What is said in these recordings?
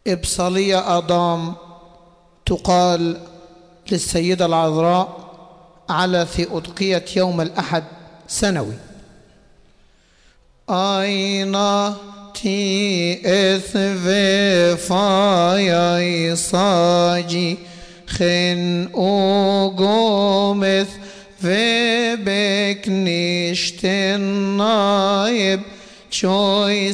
إبصالية أضام تقال للسيدة العذراء على ثيودقية يوم الأحد سنوي. أين تي إثفي فايا صاجي خن أوغومث في بكنيشتن نايب شوي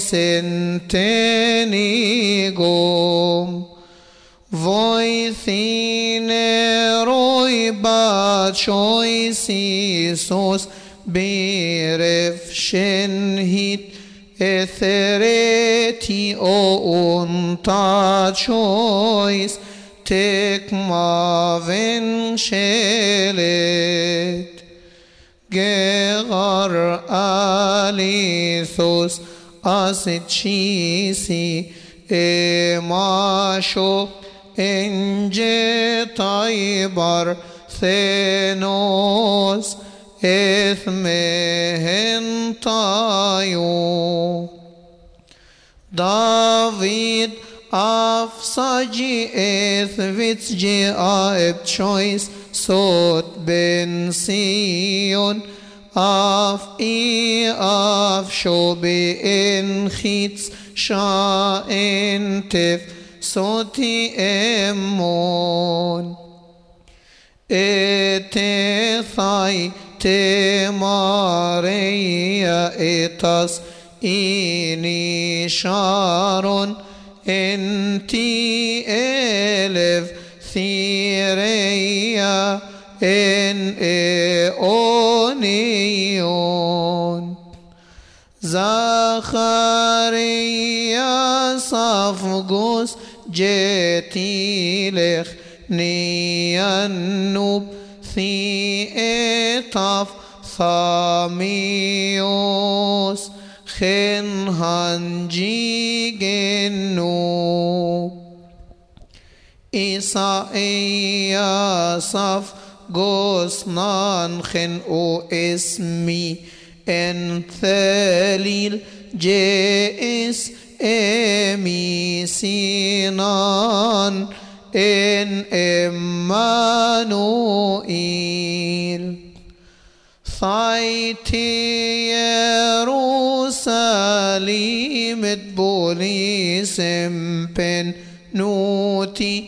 سنتني قوم Voi thine roi ba choice Iisus beref shen hit ethereti o unta choice tek maven shelet gegar alithos asit chisi emasho إنجي طيبر ثينوس إثمهن طايو دافيد أفصجي إثفيتجي آب تشويس صوت بن سيون أف شوبي إن خيتس شا إنتف صوتي امون اتثاي تماريا اتس اني شارون انتي الف ثيريا ان اونيون زخريا صفقوس جيتي لخ نيانوب ثي اتاف ثاميوس خن هنجي جنوب إسائيا صف قوسنان خن او اسمي ان ثليل جيس امي سينان ان امانوئيل ثايتي يروساليم بوليس بن نوتي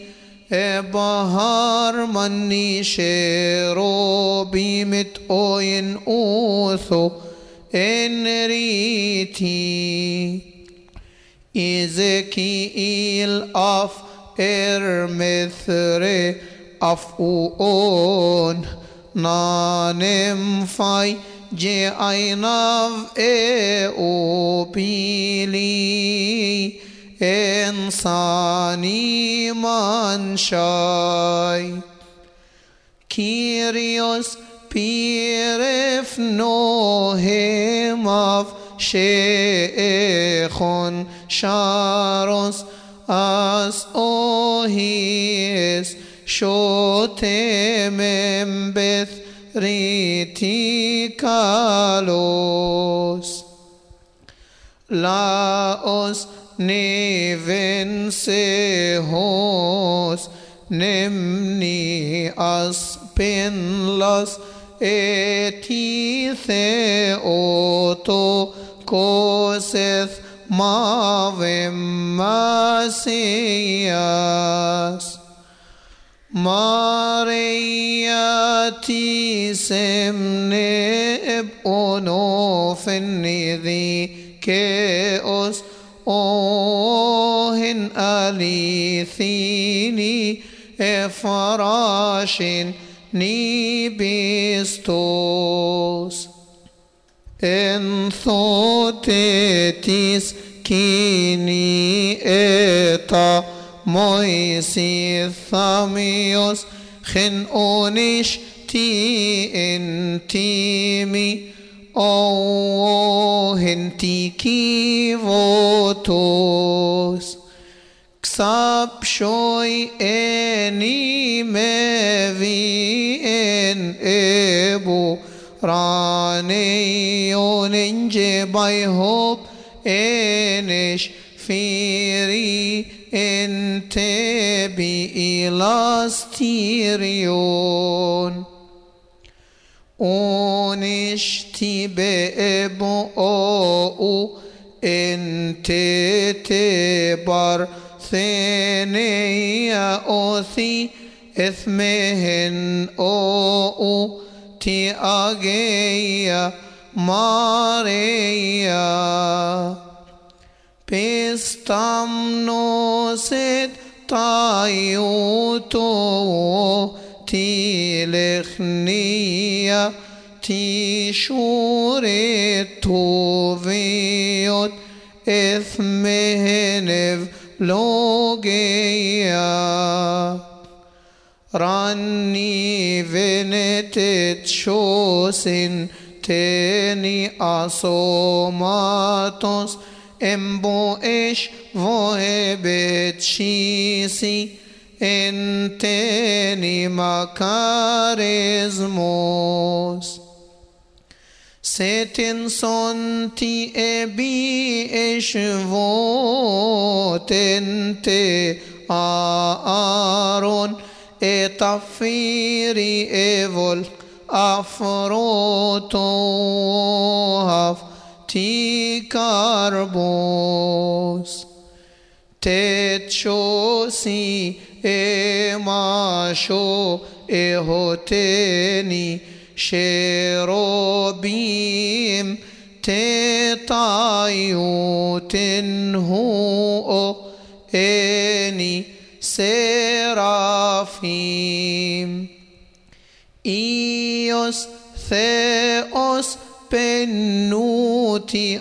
بهار مني شيرو بيمت اوين اوثو انريتي إزكيل أف إرمثري أفؤون نانم فاي جي أيناف إيو بيلي إنساني منشاي كيريوس بيرف نوهم أف شيخون شاروس أس أوهيس شوتمم بث ريتي كالوس لاوس نيفن سيهوس نمني أسبنلس اتي ثيوتو كوسث ماوم ماسياس مارياتي سمنب أونوف النذي كيوس أوهن أليثيني إفراشن نيبستوس إن ثوتيتيس كيني إتا مويسي ثاميوس خن أونيش تي انتيمي أو هنتي كيفوتوس كساب شوي اني مبي ان ابو راني يوننجي باي هوب انش فيري انت بإلاستيريون ونشتي بأبؤ انت تبر ثنيا أوثي إثمهن أو تأجيا ماريا بستمنوست تايوتو تلخنيا تشورتو فيوت إثمهن فلوجيا راني فينتت شوسن تاني أصوماتوس امبو إش فوهبت شيسي انتاني مكاريزموس ستن سنتي ابي اشفوت انت آرون اتفيري ايفول افروتو تي كاربوس تتشوسي اماشو اهوتني شيروبيم تطايوتن هو اني سرافيم إيوس ثيوس بنوتي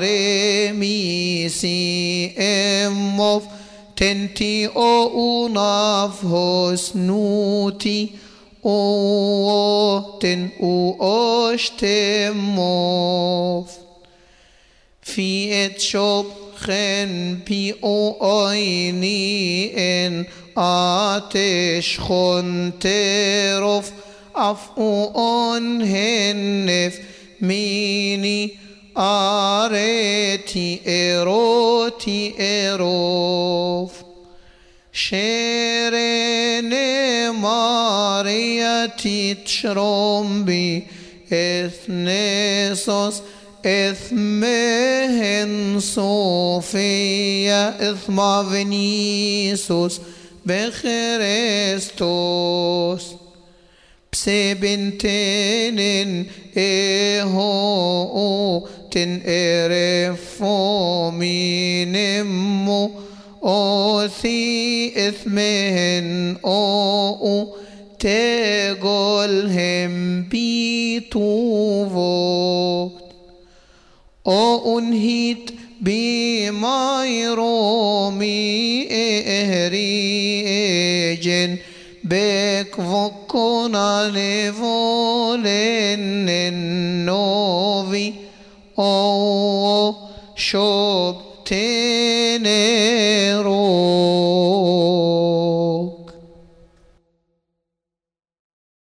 أريميسي إموف تنتي أو نافهوس نوتي أو تن أو أشتموف في اتشوب خن بي أو أيني إن آتش خن تروف أفؤون هنف ميني آريتي إروتي إروف شيرين مارياتي تشرومبي إثنيسوس إثمهن صوفيا إثما فينيسوس بخريستوس بسبنتين إيهو تن إرفو مينمو أوثي إثمهن أو تقولهم بيتوفوت أو أنهيت بمايرومي إهريجن بك فوكونا لفولن النوفي أو شوب تنيرو